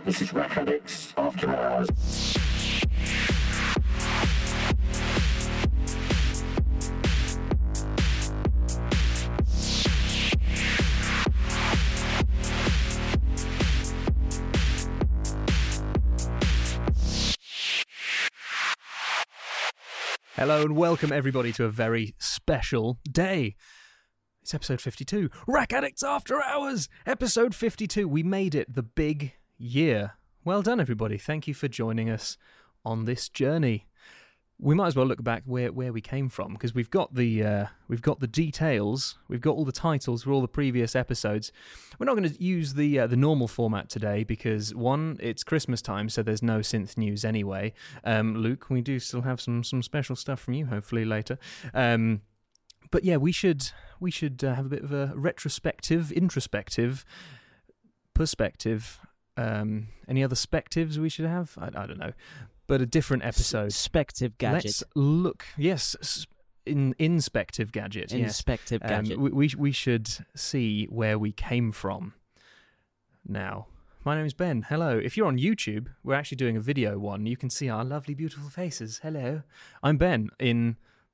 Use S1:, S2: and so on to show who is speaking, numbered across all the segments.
S1: This is Rack Addicts After Hours.
S2: Hello and welcome everybody to a very special day. It's episode 52, Rack Addicts After Hours, episode 52. We made it, the big year. Well done everybody, thank you for joining us on this journey. We might as well look back where we came from, because we've got the details, we've got all the titles for all the previous episodes. We're not going to use the normal format today because, one, it's Christmas time, so there's no synth news anyway. Luke, we do still have some special stuff from you, hopefully later. But yeah, we should have a bit of a retrospective, introspective perspective. Any other spectives we should have? I don't know. But a different episode.
S3: Spective gadget.
S2: Let's look. Yes, inspective gadget.
S3: Inspective gadget.
S2: We should see where we came from. Now, my name's Ben. Hello. If you're on YouTube, we're actually doing a video one. You can see our lovely, beautiful faces. Hello. I'm Ben in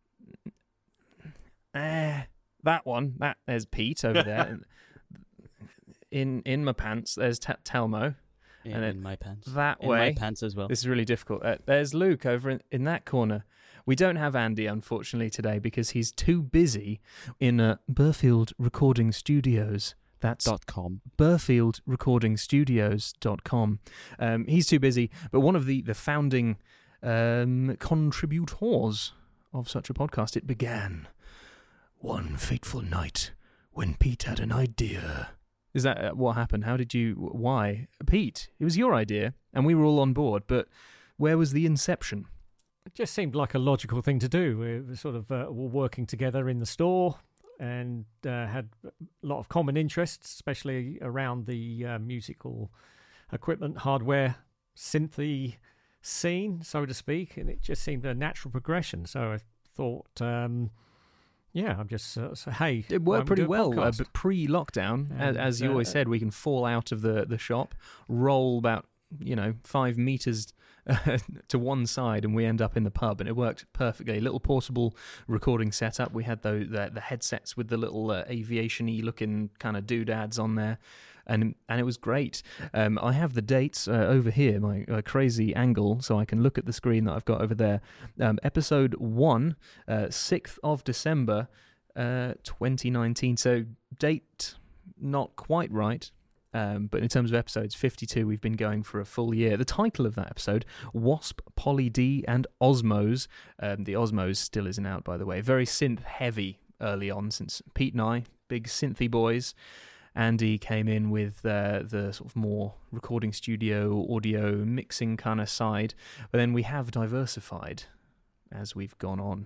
S2: that one. There's Pete over there. in my pants, there's Telmo.
S3: And in my pants.
S2: That
S3: in
S2: way.
S3: In my pants as well.
S2: This is really difficult. There's Luke over in that corner. We don't have Andy, unfortunately, today because he's too busy in Burfield Recording Studios. That's
S3: .com.
S2: BurfieldRecordingStudios.com. He's too busy, but one of the founding contributors of such a podcast, it began one fateful night when Pete had an idea. Is that what happened? Why? Pete, it was your idea, and we were all on board, but where was the inception?
S4: It just seemed like a logical thing to do. We were sort of were working together in the store and had a lot of common interests, especially around the musical equipment, hardware, synthy scene, so to speak, and it just seemed a natural progression. So I thought... yeah, I'm just hey.
S2: It worked pretty well,
S4: but
S2: but pre-lockdown, as you always said, we can fall out of the shop, roll about 5 meters to one side, and we end up in the pub, and it worked perfectly. Little portable recording setup. We had the headsets with the little aviation-y looking kind of doodads on there, and it was great. I have the dates over here, my crazy angle, so I can look at the screen that I've got over there. Episode 1, 6th of December, 2019. So date not quite right. But in terms of episodes, 52, we've been going for a full year. The title of that episode, Wasp, Polly D, and Osmos. The Osmos still isn't out, by the way. Very synth-heavy early on, since Pete and I, big synthy boys. Andy came in with the sort of more recording studio, audio, mixing kind of side. But then we have diversified as we've gone on.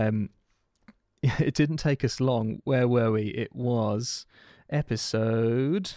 S2: It didn't take us long. Where were we? It was episode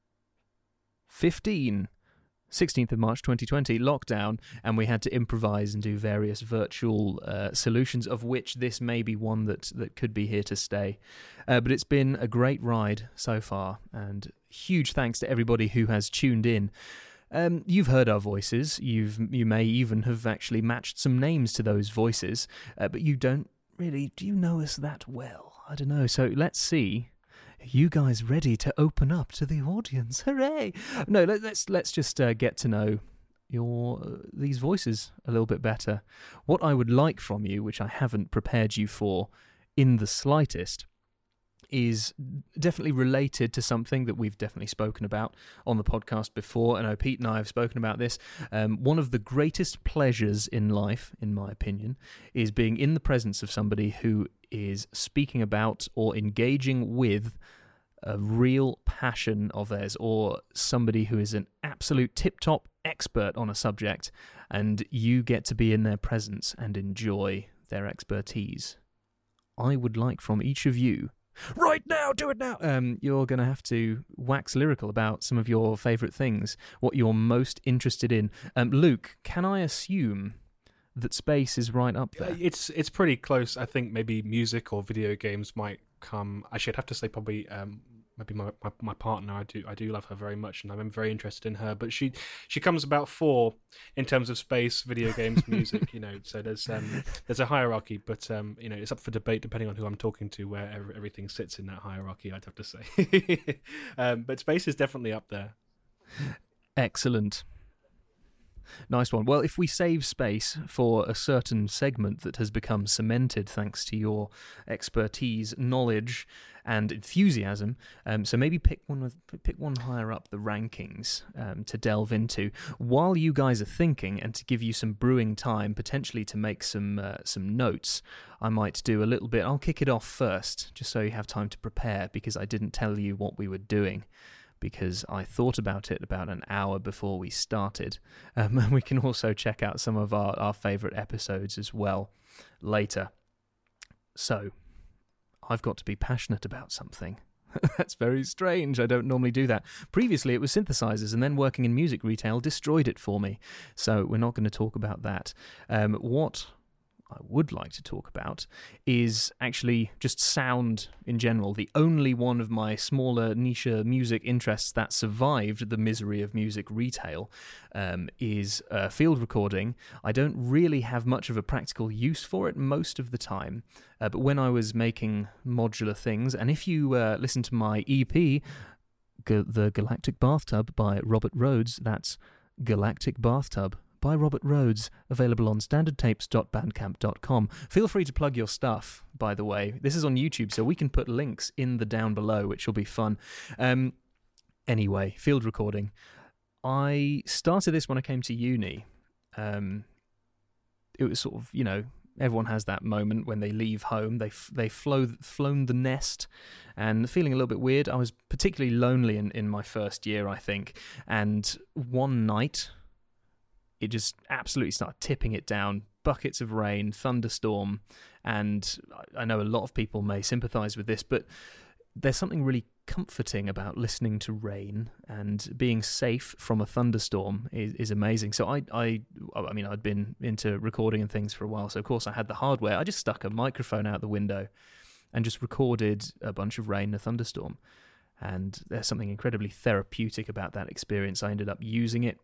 S2: 15, 16th of March 2020, lockdown, and we had to improvise and do various virtual solutions, of which this may be one that could be here to stay. But it's been a great ride so far, and huge thanks to everybody who has tuned in. You've heard our voices, you may even have actually matched some names to those voices, but you don't really, do you know us that well? I don't know, so let's see. You guys ready to open up to the audience? Hooray! No, let's just get to know these voices a little bit better. What I would like from you, which I haven't prepared you for in the slightest, is definitely related to something that we've definitely spoken about on the podcast before. I know Pete and I have spoken about this. One of the greatest pleasures in life, in my opinion, is being in the presence of somebody who is speaking about or engaging with a real passion of theirs, or somebody who is an absolute tip-top expert on a subject, and you get to be in their presence and enjoy their expertise. I would like from each of you, right now, do it now! You're going to have to wax lyrical about some of your favourite things, what you're most interested in. Luke, can I assume that space is right up there?
S5: It's pretty close. I think maybe music or video games might come. Actually, I'd have to say probably maybe my partner. I do love her very much, and I'm very interested in her. But she comes about 4 in terms of space, video games, music. So there's a hierarchy, but it's up for debate depending on who I'm talking to where everything sits in that hierarchy. I'd have to say, but space is definitely up there.
S2: Excellent. Nice one. Well, if we save space for a certain segment that has become cemented thanks to your expertise, knowledge, and enthusiasm, so maybe pick one higher up the rankings to delve into. While you guys are thinking, and to give you some brewing time, potentially to make some notes, I might do a little bit. I'll kick it off first, just so you have time to prepare, because I didn't tell you what we were doing, because I thought about it about an hour before we started. And we can also check out some of our favourite episodes as well later. So, I've got to be passionate about something. That's very strange. I don't normally do that. Previously, it was synthesizers, and then working in music retail destroyed it for me. So, we're not going to talk about that. What I would like to talk about is actually just sound in general. The only one of my smaller niche music interests that survived the misery of music retail is field recording. I don't really have much of a practical use for it most of the time, but when I was making modular things, and if you listen to my EP, The Galactic Bathtub by Robert Rhodes, that's Galactic Bathtub by Robert Rhodes, available on standardtapes.bandcamp.com. Feel free to plug your stuff, by the way. This is on YouTube, so we can put links in the down below, which will be fun. Anyway, field recording. I started this when I came to uni. It was sort of, everyone has that moment when they leave home. They've flown the nest and feeling a little bit weird. I was particularly lonely in my first year, I think. And one night, it just absolutely started tipping it down. Buckets of rain, thunderstorm, and I know a lot of people may sympathise with this, but there's something really comforting about listening to rain, and being safe from a thunderstorm is amazing. So I mean, I'd been into recording and things for a while, so of course I had the hardware. I just stuck a microphone out the window and just recorded a bunch of rain in a thunderstorm, and there's something incredibly therapeutic about that experience. I ended up using it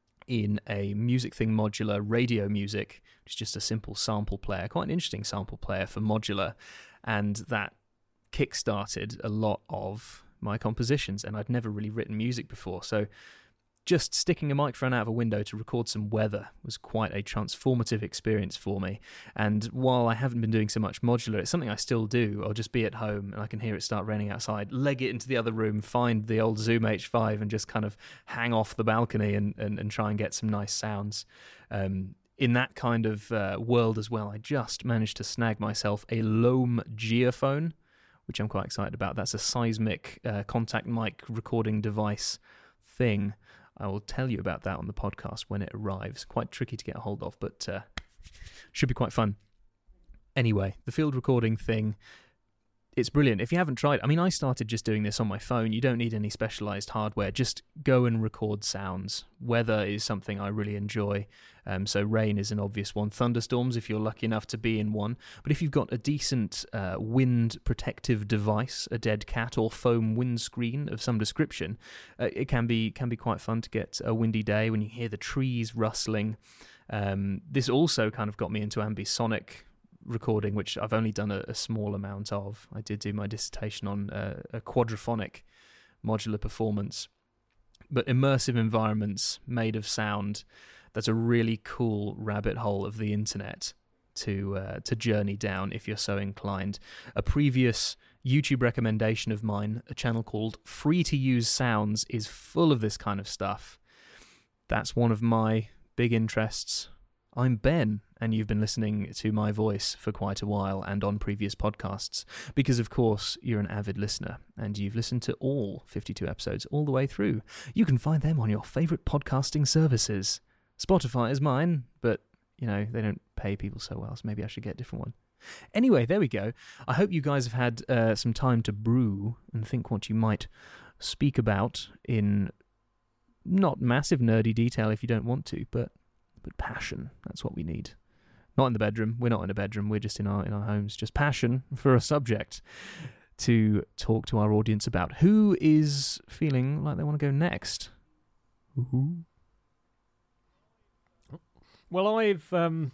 S2: in a Music Thing modular Radio Music, which is just a simple sample player, quite an interesting sample player for modular, and that kick-started a lot of my compositions, and I'd never really written music before, so just sticking a microphone out of a window to record some weather was quite a transformative experience for me. And while I haven't been doing so much modular, it's something I still do. I'll just be at home and I can hear it start raining outside, leg it into the other room, find the old Zoom H5 and just kind of hang off the balcony and try and get some nice sounds. In that kind of world as well, I just managed to snag myself a Loam Geophone, which I'm quite excited about. That's a seismic contact mic recording device thing. I will tell you about that on the podcast when it arrives. Quite tricky to get a hold of, but should be quite fun. Anyway, the field recording thing, it's brilliant. If you haven't tried, I mean, I started just doing this on my phone. You don't need any specialized hardware. Just go and record sounds. Weather is something I really enjoy. So rain is an obvious one. Thunderstorms, if you're lucky enough to be in one. But if you've got a decent wind protective device, a dead cat or foam windscreen of some description, it can be quite fun to get a windy day when you hear the trees rustling. This also kind of got me into ambisonic recording, which I've only done a small amount of. I did do my dissertation on a quadraphonic modular performance. But immersive environments made of sound, that's a really cool rabbit hole of the internet to journey down if you're so inclined. A previous YouTube recommendation of mine, a channel called Free to Use Sounds, is full of this kind of stuff. That's one of my big interests. I'm Ben, and you've been listening to my voice for quite a while and on previous podcasts, because of course you're an avid listener and you've listened to all 52 episodes all the way through. You can find them on your favourite podcasting services. Spotify is mine, but they don't pay people so well, so maybe I should get a different one. Anyway, there we go. I hope you guys have had some time to brew and think what you might speak about in not massive nerdy detail if you don't want to, but passion. That's what we need. Not in the bedroom. We're not in a bedroom. We're just in our homes. Just passion for a subject. to talk to our audience about. Who is feeling like they want to go next? Ooh.
S4: Well, I've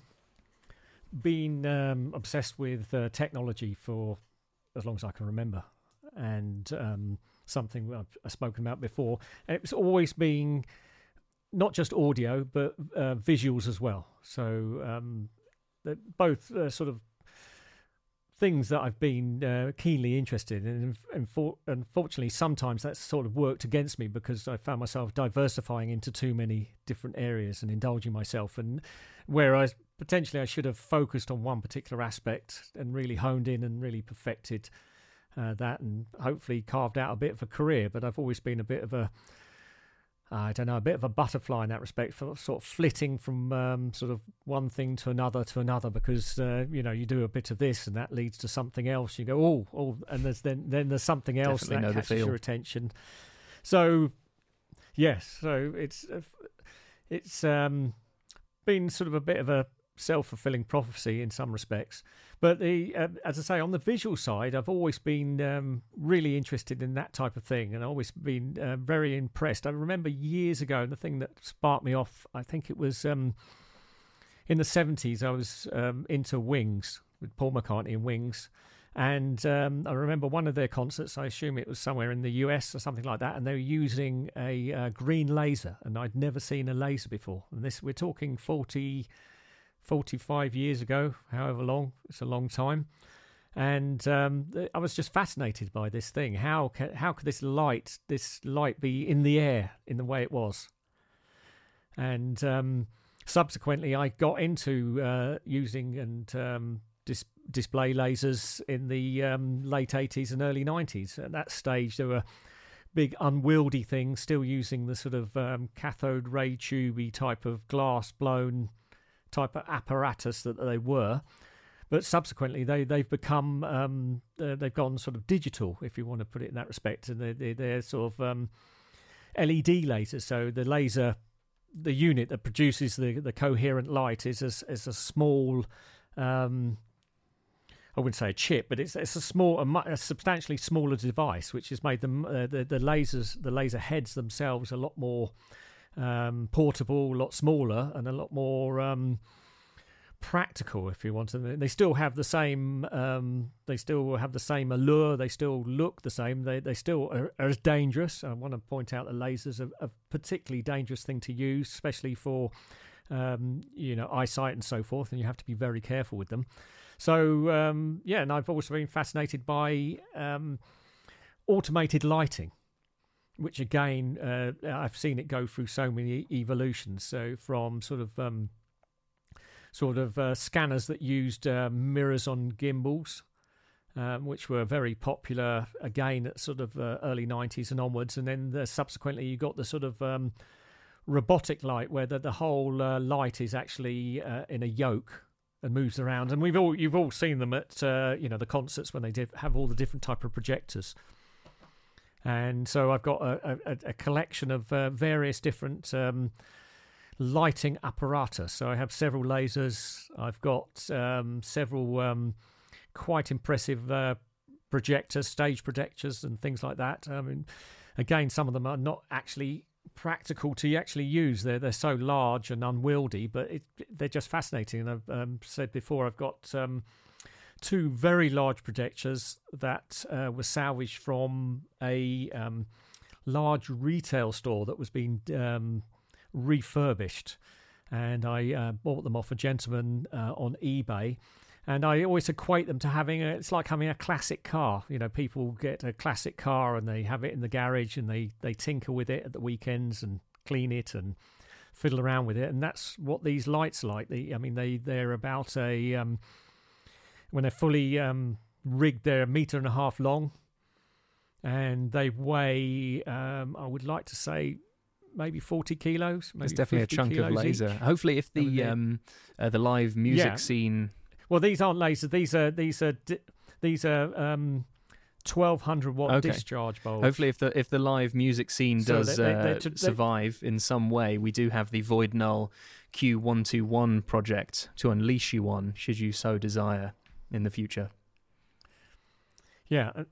S4: been obsessed with technology for as long as I can remember, and something I've spoken about before. It's always been not just audio, but visuals as well. So both sort of things that I've been keenly interested in. And unfortunately, sometimes that's sort of worked against me because I found myself diversifying into too many different areas and indulging myself. And whereas potentially I should have focused on one particular aspect and really honed in and really perfected that, and hopefully carved out a bit of a career. But I've always been a bit of a bit of a butterfly in that respect, for sort of flitting from sort of one thing to another because you do a bit of this and that leads to something else. You go and then there's something else that catches your attention. So yes, so it's been sort of a bit of a self-fulfilling prophecy in some respects. But as I say, on the visual side, I've always been really interested in that type of thing, and always been very impressed. I remember years ago, the thing that sparked me off, I think it was in the 70s, I was into Wings, with Paul McCartney and Wings. And I remember one of their concerts, I assume it was somewhere in the US or something like that, and they were using a green laser, and I'd never seen a laser before. And this, we're talking 45 years ago, however long. It's a long time. And I was just fascinated by this thing. How could this light be in the air in the way it was? And subsequently, I got into using and display lasers in the late 80s and early 90s. At that stage, there were big unwieldy things, still using the sort of cathode ray tubey type of glass blown type of apparatus that they were, but subsequently they've become they've gone sort of digital, if you want to put it in that respect, and they're sort of LED lasers. So the laser, the unit that produces the coherent light is a small, I wouldn't say a chip, but it's a substantially smaller device, which has made them the laser heads themselves a lot more portable, a lot smaller, and a lot more practical, if you want to. They still have the same allure. They still look the same. They still are as dangerous. I want to point out that lasers are a particularly dangerous thing to use, especially for eyesight and so forth, and you have to be very careful with them. So and I've also been fascinated by automated lighting, which again, I've seen it go through so many evolutions. So from sort of scanners that used mirrors on gimbals, which were very popular again at sort of early 90s and onwards, and then subsequently you got the sort of robotic light, where the whole light is actually in a yoke and moves around. And you've all seen them at the concerts when they have all the different type of projectors. And so I've got a collection of various different lighting apparatus. So I have several lasers. I've got several quite impressive projectors, stage projectors and things like that. I mean, again, some of them are not actually practical to actually use. They're so large and unwieldy, but they're just fascinating. And I've said before, I've got two very large projectors that were salvaged from a large retail store that was being refurbished, and I bought them off a gentleman on eBay. And I always equate them to it's like having a classic car. You know, people get a classic car and they have it in the garage and they tinker with it at the weekends and clean it and fiddle around with it. And that's what these lights are like. They're about when they're fully rigged, they're 1.5 meters long, and they weigh, I would like to say, maybe 40 kilos. Maybe
S2: it's definitely a chunk of laser.
S4: Each.
S2: Hopefully, if the live music scene.
S4: Well, these aren't lasers. These are 1,200 watt discharge bulbs.
S2: Hopefully, if the live music scene does survive in some way, we do have the Void Null Q121 project to unleash you on, should you so desire, in the future.
S4: Yeah,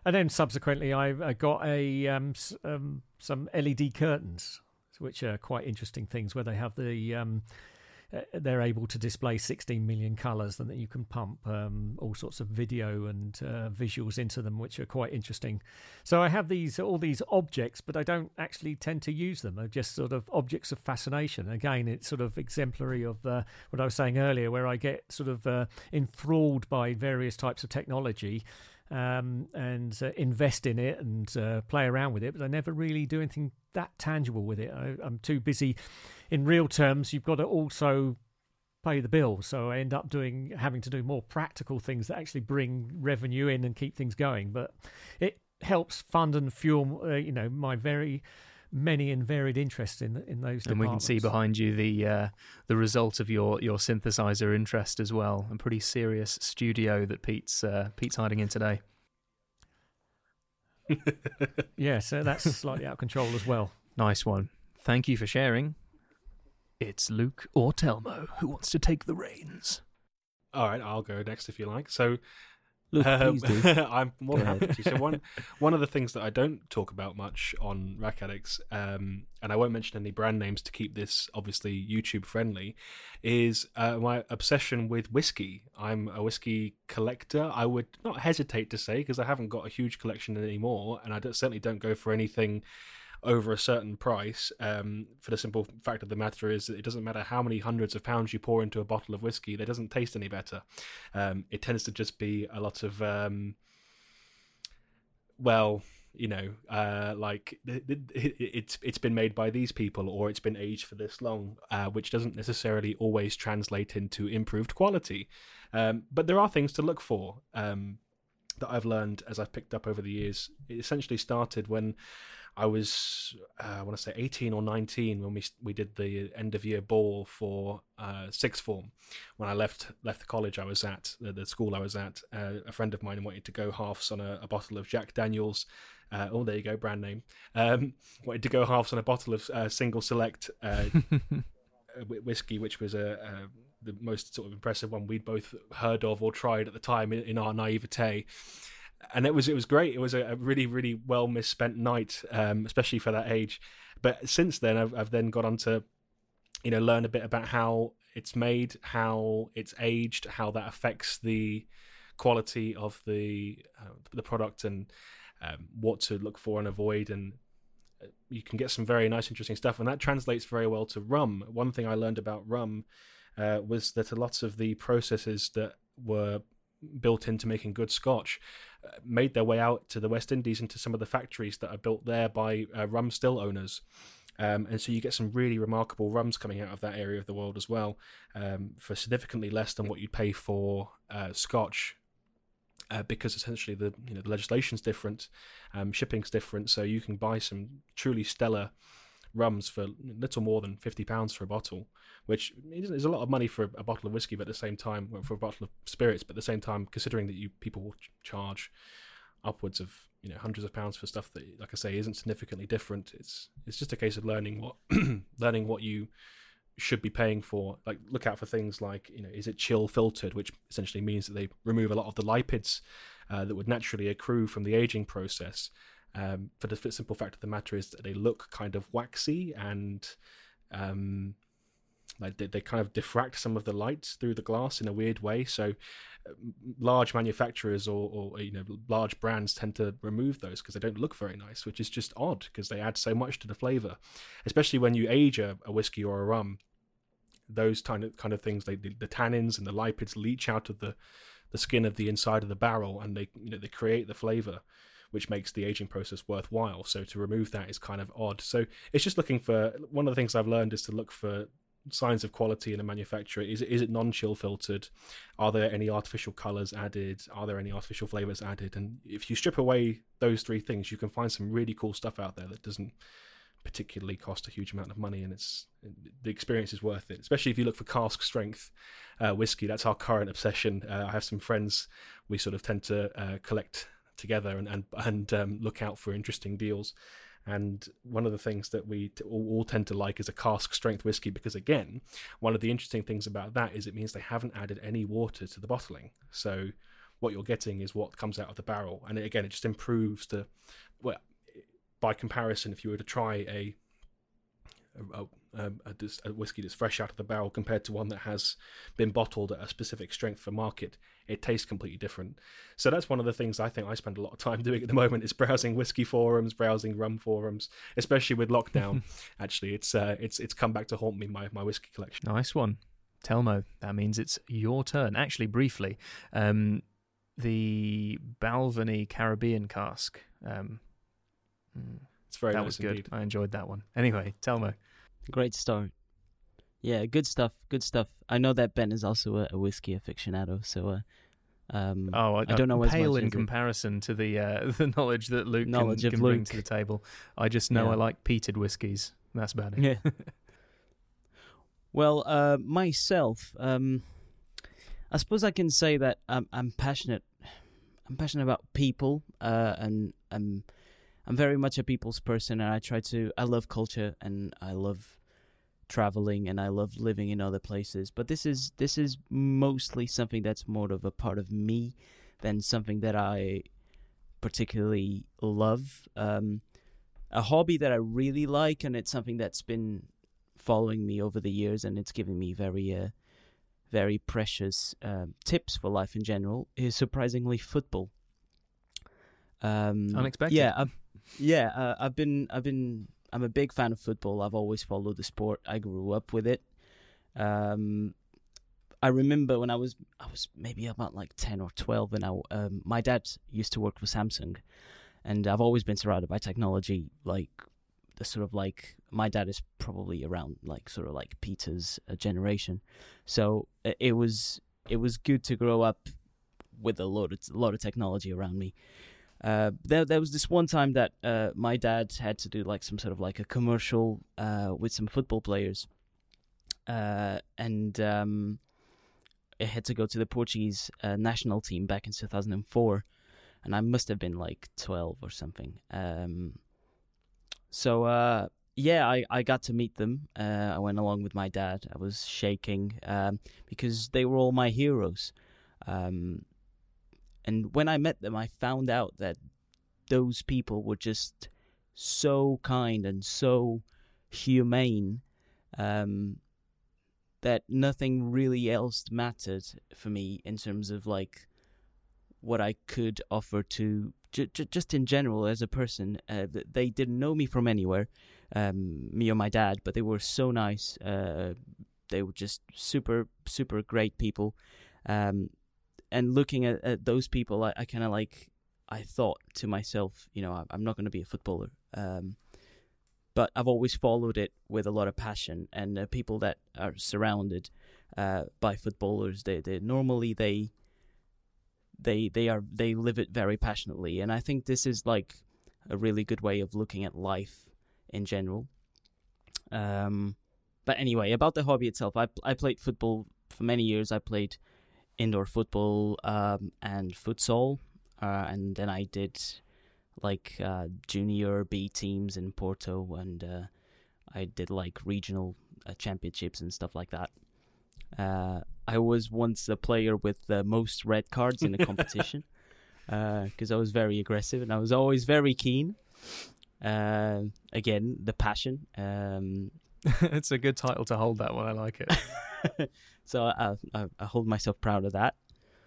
S4: And then subsequently, I got some LED curtains, which are quite interesting things, where they have they're able to display 16 million colours, and that you can pump all sorts of video and visuals into them, which are quite interesting. So I have all these objects, but I don't actually tend to use them. They're just sort of objects of fascination. Again, it's sort of exemplary of what I was saying earlier, where I get sort of enthralled by various types of technology and invest in it and play around with it, but I never really do anything that tangible with it. I'm too busy. In real terms, you've got to also pay the bills, so I end up having to do more practical things that actually bring revenue in and keep things going. But it helps fund and fuel, my very many and varied interests in those departments.
S2: And we can see behind you the result of your synthesizer interest as well. A pretty serious studio that Pete's hiding in today.
S4: Yeah, so that's slightly out of control as well.
S2: Nice one. Thank you for sharing. It's Luke or Telmo who wants to take the reins.
S5: All right, I'll go next if you like. So,
S3: Luke, please do.
S5: I'm more than happy to. So one of the things that I don't talk about much on Rack Addicts, and I won't mention any brand names to keep this obviously YouTube friendly, is my obsession with whiskey. I'm a whiskey collector. I would not hesitate to say, because I haven't got a huge collection anymore, and I certainly don't go for anything over a certain price, for the simple fact of the matter is that it doesn't matter how many hundreds of pounds you pour into a bottle of whiskey, it doesn't taste any better. It tends to just be a lot of like it's been made by these people, or it's been aged for this long, which doesn't necessarily always translate into improved quality. But there are things to look for that I've learned as I've picked up over the years. It essentially started when I was, I want to say 18 or 19, when we did the end of year ball for sixth form. When I left the college I was at, the school I was at, a friend of mine wanted to go halves on a bottle of Jack Daniels. Oh, there you go, brand name. Wanted to go halves on a bottle of single select whiskey, which was the most sort of impressive one we'd both heard of or tried at the time in our naivete. And it was great. It was a really, really well misspent night, especially for that age. But since then, I've then got on to, learn a bit about how it's made, how it's aged, how that affects the quality of the product, and what to look for and avoid. And you can get some very nice, interesting stuff, and that translates very well to rum. One thing I learned about rum was that a lot of the processes that were built into making good Scotch made their way out to the West Indies into some of the factories that are built there by rum still owners. And so you get some really remarkable rums coming out of that area of the world as well, for significantly less than what you'd pay for Scotch, because essentially the legislation's different, shipping's different, so you can buy some truly stellar rums for little more than £50 for a bottle, which is a lot of money for a bottle of whiskey, but at the same time, for a bottle of spirits, but at the same time, considering that people will charge upwards of hundreds of pounds for stuff that, like I say, isn't significantly different. It's just a case of learning what you should be paying for. Like, look out for things like, is it chill filtered, which essentially means that they remove a lot of the lipids that would naturally accrue from the aging process. For the simple fact of the matter is that they look kind of waxy, and like they kind of diffract some of the lights through the glass in a weird way. So large manufacturers or large brands tend to remove those because they don't look very nice, which is just odd because they add so much to the flavor, especially when you age a whiskey or a rum. Those kind of things, the tannins and the lipids leach out of the skin of the inside of the barrel, and they create the flavor, which makes the aging process worthwhile. So to remove that is kind of odd. So it's just looking for, one of the things I've learned is to look for signs of quality in a manufacturer. Is it non-chill filtered? Are there any artificial colors added? Are there any artificial flavors added? And if you strip away those three things, you can find some really cool stuff out there that doesn't particularly cost a huge amount of money, and the experience is worth it, especially if you look for cask strength whiskey. That's our current obsession. I have some friends, we sort of tend to collect together and look out for interesting deals, and one of the things that we all tend to like is a cask strength whiskey, because again, one of the interesting things about that is it means they haven't added any water to the bottling. So what you're getting is what comes out of the barrel. And it just improves by comparison, if you were to try a whiskey that's fresh out of the barrel compared to one that has been bottled at a specific strength for market, it tastes completely different. So that's one of the things I think I spend a lot of time doing at the moment, is browsing whiskey forums, browsing rum forums, especially with lockdown. Actually, it's come back to haunt me, my whiskey collection.
S2: Nice one. Telmo, that means it's your turn. Actually, briefly, the Balvenie Caribbean cask.
S5: It's very
S2: that
S5: nice
S2: was good.
S5: indeed.
S2: I enjoyed that one. Anyway, Telmo.
S3: Great start. Yeah, good stuff. Good stuff. I know that Ben is also a whiskey aficionado, so I don't know as
S2: pale
S3: much
S2: in
S3: as
S2: comparison to the knowledge that Luke
S3: Knowledge of
S2: can bring
S3: Luke.
S2: to the table. I just know
S3: Yeah.
S2: I like peated whiskies. That's about it.
S3: Yeah. Well, myself, I suppose I can say that I'm passionate. I'm passionate about people, and I'm very much a people's person, and I love culture, and I love traveling, and I love living in other places. But this is mostly something that's more of a part of me than something that I particularly love. A hobby that I really like, and it's something that's been following me over the years, and it's given me very precious tips for life in general, is surprisingly football.
S2: Unexpected.
S3: I'm a big fan of football. I've always followed the sport. I grew up with it. I remember when I was maybe about like 10 or 12, and my dad used to work for Samsung, and I've always been surrounded by technology. Like the sort of like, my dad is probably around like sort of like Peter's generation, so it was good to grow up with a lot of technology around me. There was this one time that my dad had to do like some sort of like a commercial with some football players, and it had to go to the Portuguese national team back in 2004, and I must have been like 12 or something. I got to meet them. I went along with my dad. I was shaking because they were all my heroes. And when I met them, I found out that those people were just so kind and so humane that nothing really else mattered for me in terms of like what I could offer to just in general as a person. They didn't know me from anywhere, me or my dad, but they were so nice. They were just super, super great people. And looking at those people, I kind of like, I thought to myself, you know, I'm not going to be a footballer. But I've always followed it with a lot of passion. And people that are surrounded by footballers, they normally live it very passionately. And I think this is like a really good way of looking at life in general. But anyway, about the hobby itself, I played football for many years. I played indoor football and futsal, and then I did like junior B teams in Porto, and I did like regional championships and stuff like that. I was once a player with the most red cards in a competition because I was very aggressive and I was always very keen. Again, the passion.
S2: It's a good title to hold, that one. I like it.
S3: So I hold myself proud of that.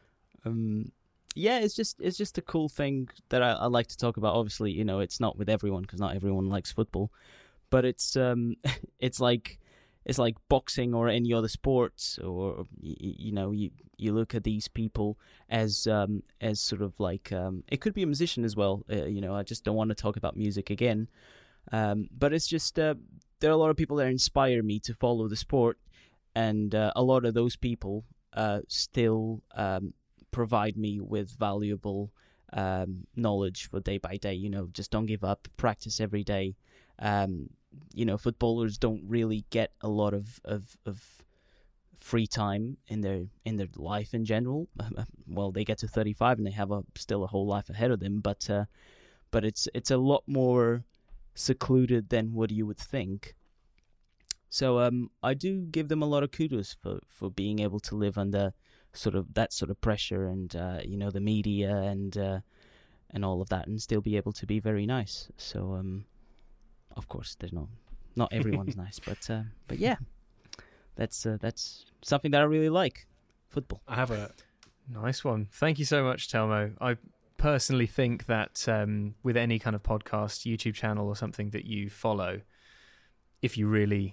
S3: It's just a cool thing that I like to talk about. Obviously, you know, it's not with everyone because not everyone likes football, but it's like boxing or any other sports, or you know, you look at these people as sort of like it could be a musician as well. You know, I just don't want to talk about music again, but it's just there are a lot of people that inspire me to follow the sport. And a lot of those people still provide me with valuable knowledge for day by day. You know, just don't give up, practice every day. You know, footballers don't really get a lot of free time in their life in general. Well, they get to 35 and they have still a whole life ahead of them. But it's a lot more secluded than what you would think. So I do give them a lot of kudos for being able to live under sort of pressure and the media and all of that, and still be able to be very nice. So of course there's not everyone's nice, but yeah, that's something that I really like, football.
S5: I have a
S2: Nice one. Thank you so much, Telmo. I personally think that with any kind of podcast, YouTube channel or something that you follow, if you really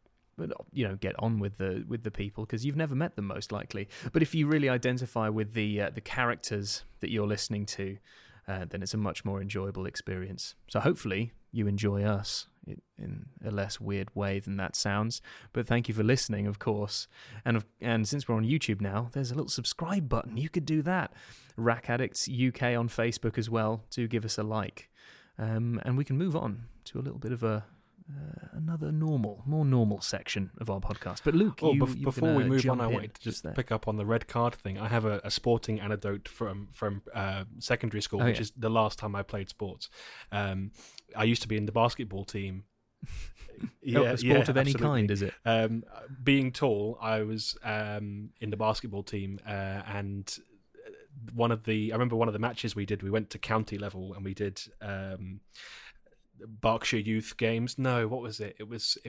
S2: get on with the people, because you've never met them most likely, but if you really identify with the characters that you're listening to, then it's a much more enjoyable experience. So hopefully you enjoy us in a less weird way than that sounds. But thank you for listening, of course. And since we're on YouTube now, there's a little subscribe button. You could do that. Rack Addicts UK on Facebook as well. Do give us a like. And we can move on to a little bit of another more normal section of our podcast. But Luke,
S5: before we move on, I
S2: in
S5: wanted to just pick up on the red card thing. I have a sporting anecdote from secondary school, which is the last time I played sports. I used to be in the basketball team.
S2: A sport of any kind, is it?
S5: Being tall, I was in the basketball team, and I remember one of the matches we did. We went to county level and we did Berkshire Youth Games. No, what was it? It was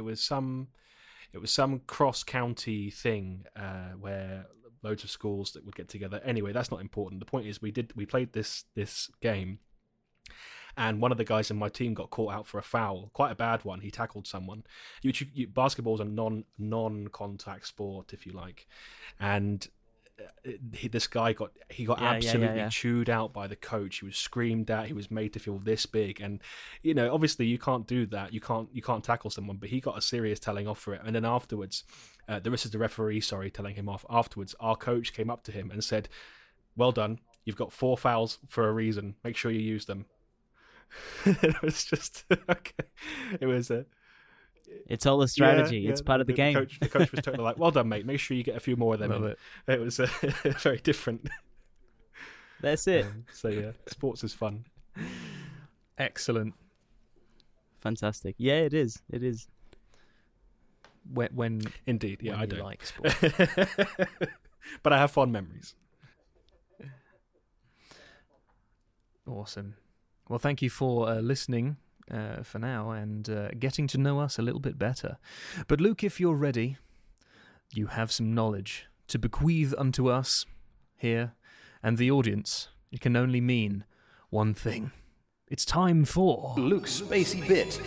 S5: some cross county thing where loads of schools that would get together. Anyway, that's not important. The point is we played this game, and one of the guys in my team got caught out for a foul, quite a bad one. He tackled someone. Basketball's a non-contact sport, if you like, and this guy got absolutely chewed out by the coach. He was screamed at. He was made to feel this big, and obviously you can't do that. You can't tackle someone, but he got a serious telling off for it. And then afterwards, this is the referee, telling him off. Afterwards, our coach came up to him and said, "Well done. You've got 4 fouls for a reason. Make sure you use them." It was just okay. It was
S3: It's all a strategy. It's part of the game.
S5: The coach was totally like, "Well done, mate. Make sure you get a few more of them."
S2: Love it.
S5: It was very different.
S3: That's it.
S5: So yeah, sports is fun.
S2: Excellent.
S3: Fantastic. Yeah, it is. It is.
S2: When
S5: indeed, yeah,
S2: when
S5: I
S2: you
S5: don't
S2: like sport.
S5: But I have fond memories.
S2: Awesome. Well, thank you for listening for now and getting to know us a little bit better. But Luke, if you're ready, you have some knowledge to bequeath unto us here and the audience. It can only mean one thing. It's time for
S1: Luke's Spacey Bit.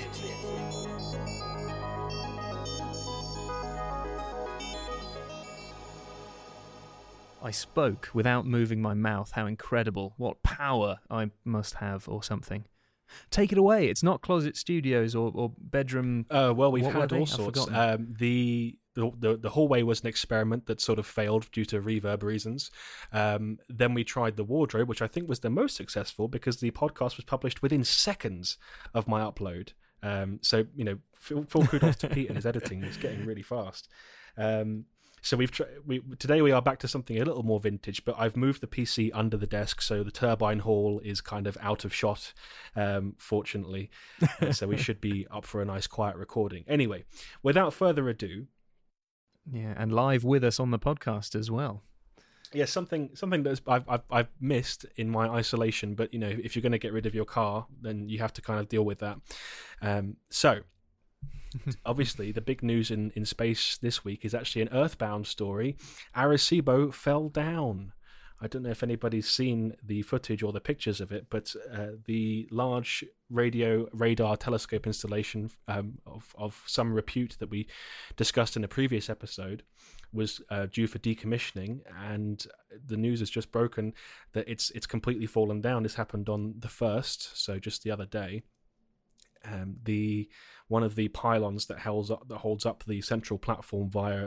S2: I spoke without moving my mouth. How incredible. What power I must have, or something. Take it away. It's not Closet Studios or bedroom.
S5: Well, we've
S2: what were
S5: had
S2: they?
S5: all
S2: I've
S5: sorts.
S2: forgotten.
S5: The hallway was an experiment that sort of failed due to reverb reasons. Then we tried the wardrobe, which I think was the most successful because the podcast was published within seconds of my upload. So full kudos to Pete and his editing. It's getting really fast. So today we are back to something a little more vintage, but I've moved the PC under the desk, so the turbine hall is kind of out of shot, fortunately. So we should be up for a nice quiet recording. Anyway, without further ado,
S2: Yeah, and live with us on the podcast as well.
S5: yeah, something that I've missed in my isolation, but if you're going to get rid of your car, then you have to kind of deal with that. So. Obviously, the big news in space this week is actually an Earthbound story. Arecibo fell down. I don't know if anybody's seen the footage or the pictures of it, but the large radio radar telescope installation of some repute that we discussed in a previous episode was due for decommissioning, and the news has just broken that it's completely fallen down. This happened on the 1st, so just the other day. One of the pylons that holds up the central platform via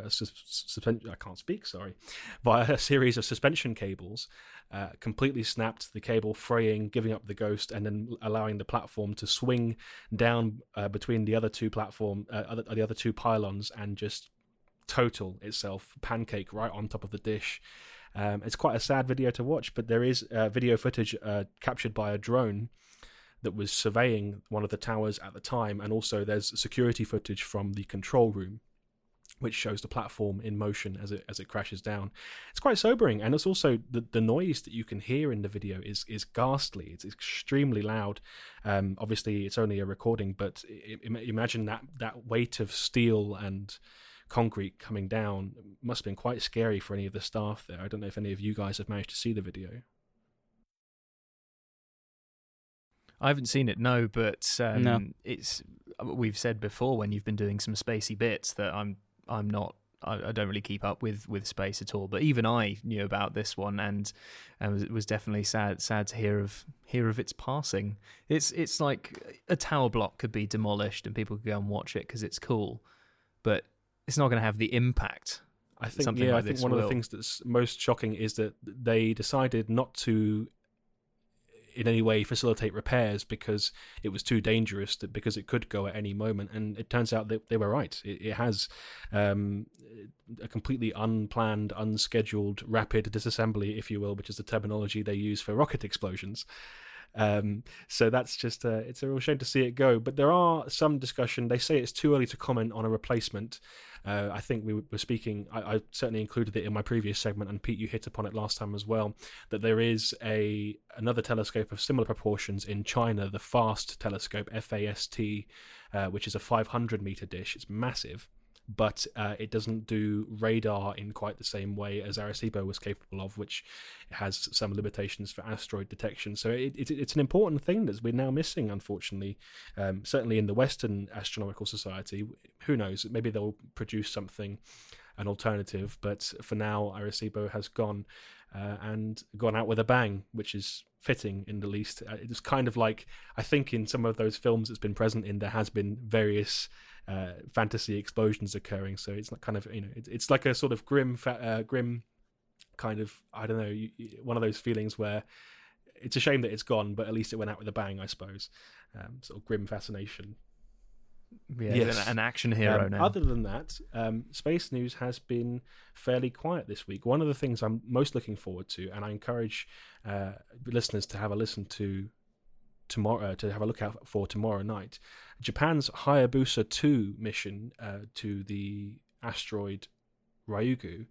S5: a series of suspension cables completely snapped. The cable fraying, giving up the ghost, and then allowing the platform to swing down between the other two the other two pylons, and just total itself pancake right on top of the dish. It's quite a sad video to watch, but there is video footage captured by a drone that was surveying one of the towers at the time, and also there's security footage from the control room. which shows the platform in motion as it crashes down. It's quite sobering, and it's also the noise that you can hear in the video is ghastly. It's extremely loud. Obviously, it's only a recording, but imagine that weight of steel and concrete coming down must have been quite scary for any of the staff there. I don't know if any of you guys have managed to see the video.
S2: I haven't seen it, no, but
S3: No.
S2: we've said before when you've been doing some spacey bits that I'm not. I don't really keep up with space at all. But even I knew about this one, and it was definitely sad to hear of its passing. It's like a tower block could be demolished and people could go and watch it because it's cool, but it's not going to have the impact.
S5: I think
S2: something like
S5: I think
S2: this
S5: one of the
S2: will.
S5: things that's most shocking is that they decided not to in any way facilitate repairs because it was too dangerous, because it could go at any moment. And it turns out that they were right. It has a completely unplanned, unscheduled, rapid disassembly, if you will, which is the terminology they use for rocket explosions. So that's just it's a real shame to see it go. But there are some discussion. They say it's too early to comment on a replacement. I think we were speaking, I certainly included it in my previous segment, and Pete, you hit upon it last time as well, that there is another telescope of similar proportions in China, the FAST telescope, FAST, which is a 500-meter dish. It's massive, but it doesn't do radar in quite the same way as Arecibo was capable of, which has some limitations for asteroid detection. So it's an important thing that we're now missing, unfortunately. Certainly in the Western Astronomical Society, who knows, maybe they'll produce something, an alternative, but for now Arecibo has gone out with a bang, which is fitting in the least. It's kind of like, I think in some of those films it's been present in, there has been various fantasy explosions occurring, so it's not kind of, it's like a sort of grim kind of, I don't know, one of those feelings where it's a shame that it's gone, but at least it went out with a bang, I suppose. Sort of grim fascination.
S2: Yeah,
S5: Yes.
S2: an action hero now.
S5: Other than that, space news has been fairly quiet this week. One of the things I'm most looking forward to, and I encourage listeners to have a listen to tomorrow, to have a look out for tomorrow night, Japan's Hayabusa 2 mission to the asteroid Ryugu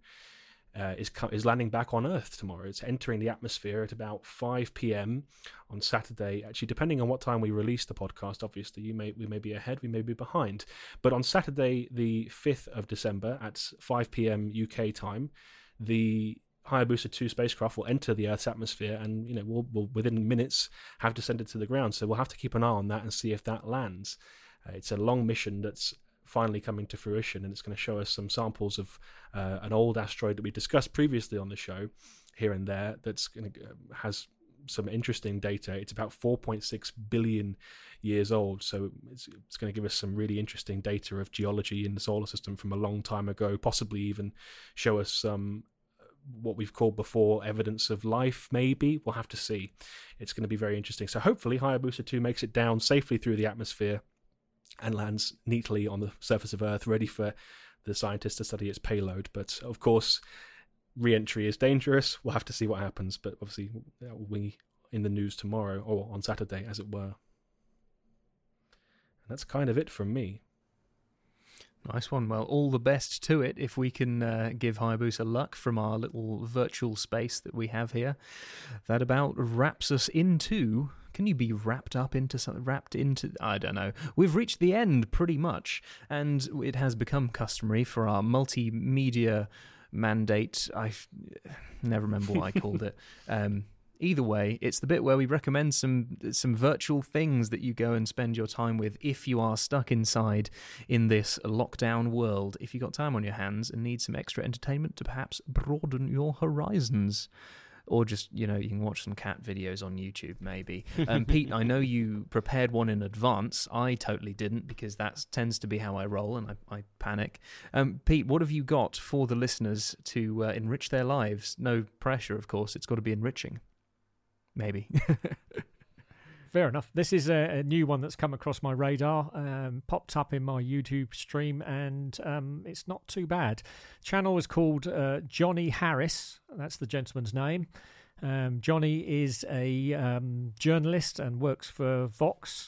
S5: is landing back on Earth tomorrow. It's entering the atmosphere at about 5 p.m. on Saturday. Actually, depending on what time we release the podcast, obviously, we may be ahead, we may be behind. But on Saturday, the 5th of December at 5 p.m. UK time, the Hayabusa 2 spacecraft will enter the Earth's atmosphere, and we'll within minutes have descended to the ground. So we'll have to keep an eye on that and see if that lands. It's a long mission that's finally coming to fruition, and it's going to show us some samples of an old asteroid that we discussed previously on the show here and there that's going to has some interesting data. It's about 4.6 billion years old, so it's going to give us some really interesting data of geology in the solar system from a long time ago, possibly even show us some what we've called before evidence of life, maybe. We'll have to see. It's going to be very interesting. So hopefully Hayabusa 2 makes it down safely through the atmosphere and lands neatly on the surface of Earth, ready for the scientists to study its payload. But of course, re-entry is dangerous. We'll have to see what happens, but obviously that will be in the news tomorrow, or on Saturday, as it were. And that's kind of it from me.
S2: Nice one. Well, all the best to it if we can give Hayabusa luck from our little virtual space that we have here. That about wraps us into... Can you be wrapped into something? Wrapped into... I don't know. We've reached the end, pretty much, and it has become customary for our multimedia mandate. I never remember what I called it. Either way, it's the bit where we recommend some virtual things that you go and spend your time with if you are stuck inside in this lockdown world. If you've got time on your hands and need some extra entertainment to perhaps broaden your horizons. Or just, you can watch some cat videos on YouTube, maybe. Pete, I know you prepared one in advance. I totally didn't, because that tends to be how I roll, and I panic. Pete, what have you got for the listeners to enrich their lives? No pressure, of course. It's got to be enriching. Maybe.
S4: Fair enough. This is a new one that's come across my radar, popped up in my YouTube stream, and it's not too bad. Channel is called Johnny Harris. That's the gentleman's name. Johnny is a journalist and works for Vox.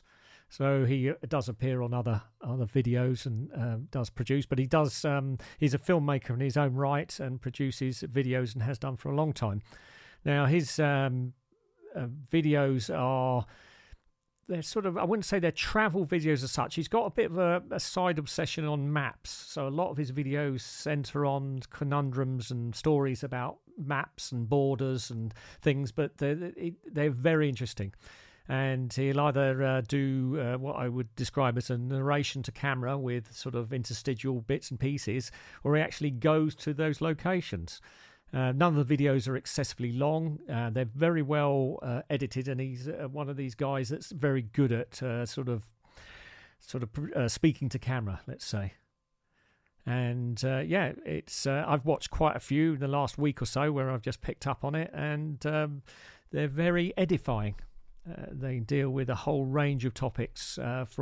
S4: So he does appear on other videos and does produce, but he does. He's a filmmaker in his own right and produces videos and has done for a long time. Now his videos are. They're sort of, I wouldn't say they're travel videos as such. He's got a bit of a side obsession on maps. So a lot of his videos centre on conundrums and stories about maps and borders and things, but they're very interesting. And he'll either do what I would describe as a narration to camera with sort of interstitial bits and pieces, or he actually goes to those locations. None of the videos are excessively long. They're very well edited, and he's one of these guys that's very good at sort of speaking to camera, let's say. And it's I've watched quite a few in the last week or so where I've just picked up on it, and they're very edifying. They deal with a whole range of topics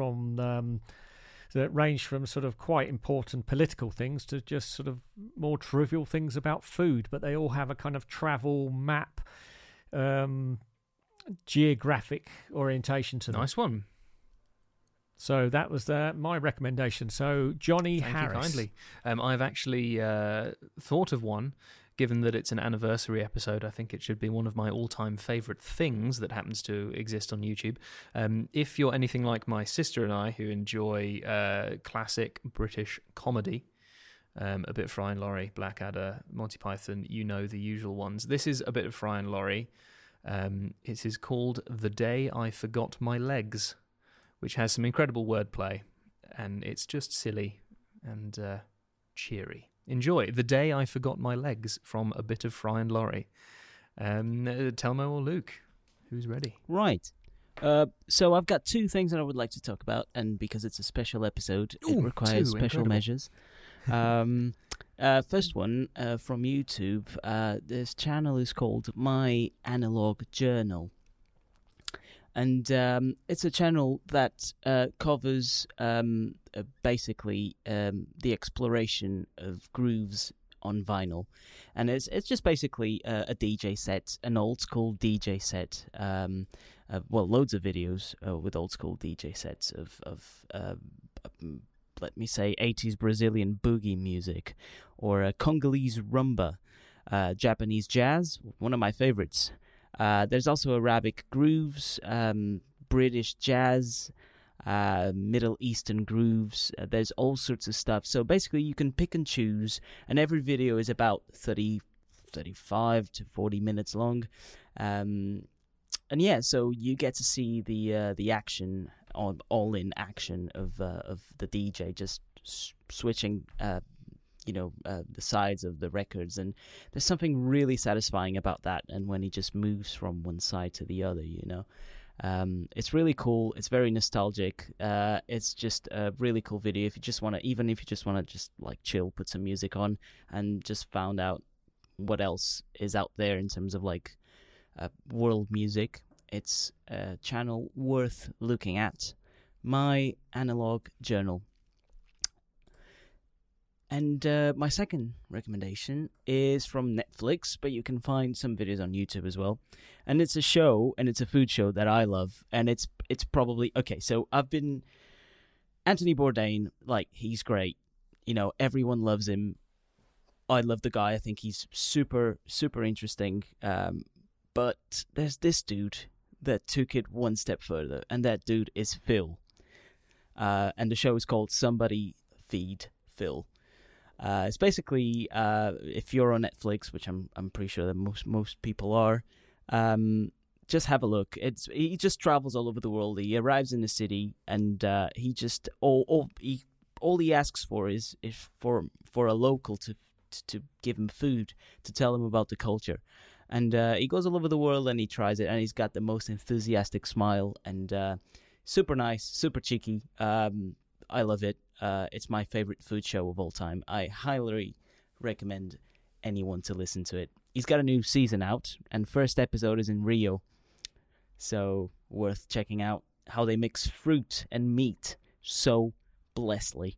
S4: that range from sort of quite important political things to just sort of more trivial things about food, but they all have a kind of travel map, geographic orientation to them.
S2: Nice one.
S4: So that was my recommendation. So Johnny Harris.
S2: Thank you kindly. I've actually thought of one. Given that it's an anniversary episode, I think it should be one of my all-time favourite things that happens to exist on YouTube. If you're anything like my sister and I, who enjoy classic British comedy, a bit of Fry and Laurie, Blackadder, Monty Python, you know the usual ones. This is a bit of Fry and Laurie. It is called The Day I Forgot My Legs, which has some incredible wordplay, and it's just silly and cheery. Enjoy The Day I Forgot My Legs from a bit of Fry and Laurie. Telmo or Luke, who's ready?
S3: Right. So I've got two things that I would like to talk about, and because it's a special episode, it requires special measures. First one from YouTube. This channel is called My Analog Journal. And it's a channel that covers basically the exploration of grooves on vinyl. And it's just basically a DJ set, an old school DJ set. Loads of videos with old school DJ sets of let me say, 80s Brazilian boogie music, or Congolese rumba, Japanese jazz, one of my favorites. There's also Arabic grooves, British jazz, Middle Eastern grooves. There's all sorts of stuff. So basically you can pick and choose, and every video is about 35 to 40 minutes long. And yeah, so you get to see the action, all in action of the DJ just switching the sides of the records, and there's something really satisfying about that. And when he just moves from one side to the other, it's really cool. It's very nostalgic. It's just a really cool video. If you just want to, just like chill, put some music on, and just found out what else is out there in terms of like world music. It's a channel worth looking at. My Analog Journal. And my second recommendation is from Netflix, but you can find some videos on YouTube as well. And it's a show, and it's a food show that I love. And it's probably... Okay, so Anthony Bourdain, like, he's great. Everyone loves him. I love the guy. I think he's super, super interesting. But there's this dude that took it one step further, and that dude is Phil. And the show is called Somebody Feed Phil. It's basically, if you're on Netflix, which I'm pretty sure that most people are, just have a look. He just travels all over the world. He arrives in the city, and he just all he asks for is for a local to give him food, to tell him about the culture. And he goes all over the world and he tries it, and he's got the most enthusiastic smile, and super nice, super cheeky. I love it. It's my favorite food show of all time. I highly recommend anyone to listen to it. He's got a new season out, and first episode is in Rio. So worth checking out how they mix fruit and meat so blessedly.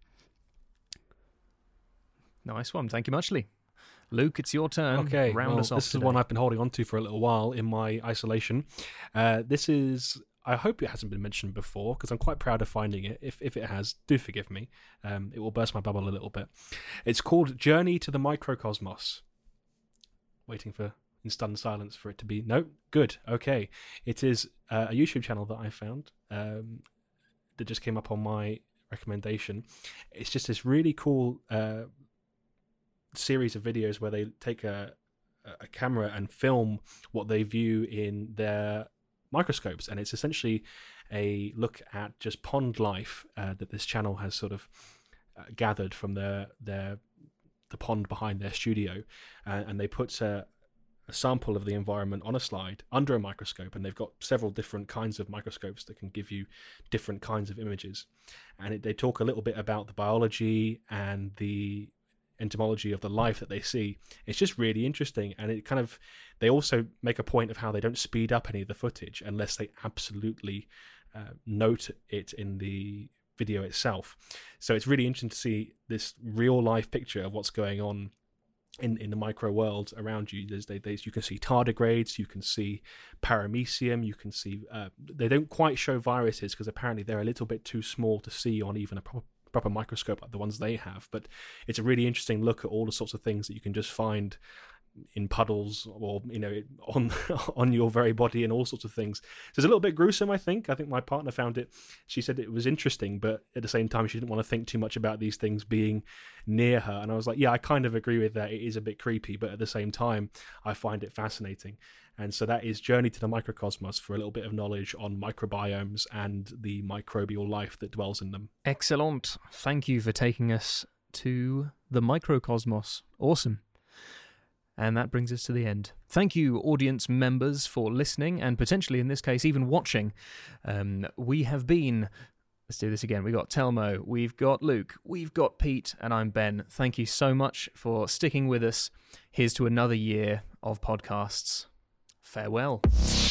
S2: Nice one. Thank you muchly. Luke, it's your turn.
S5: Okay,
S2: Round us off
S5: this is
S2: today.
S5: one I've been holding on to for a little while in my isolation. This is... I hope it hasn't been mentioned before, because I'm quite proud of finding it. If it has, do forgive me. It will burst my bubble a little bit. It's called Journey to the Microcosmos. Waiting in stunned silence for it to be... No? Good. Okay. It is a YouTube channel that I found that just came up on my recommendation. It's just this really cool series of videos where they take a camera and film what they view in their microscopes, and it's essentially a look at just pond life that this channel has sort of gathered from the pond behind their studio, and they put a sample of the environment on a slide under a microscope, and they've got several different kinds of microscopes that can give you different kinds of images, and they talk a little bit about the biology and the entomology of the life that they see. It's just really interesting, and it kind of, they also make a point of how they don't speed up any of the footage unless they absolutely note it in the video itself. So it's really interesting to see this real life picture of what's going on in the micro world around you. You can see tardigrades, you can see paramecium, you can see they don't quite show viruses because apparently they're a little bit too small to see on even a proper microscope like the ones they have, but it's a really interesting look at all the sorts of things that you can just find in puddles, or on your very body, and all sorts of things. So it's a little bit gruesome, I think my partner found it, she said it was interesting, but at the same time she didn't want to think too much about these things being near her, and I was like, yeah, I kind of agree with that. It is a bit creepy, but at the same time I find it fascinating. And so that is Journey to the Microcosmos, for a little bit of knowledge on microbiomes and the microbial life that dwells in them.
S2: Excellent. Thank you for taking us to the microcosmos. Awesome. And that brings us to the end. Thank you, audience members, for listening, and potentially, in this case, even watching. We have been... Let's do this again. We've got Telmo, we've got Luke, we've got Pete, and I'm Ben. Thank you so much for sticking with us. Here's to another year of podcasts. Farewell.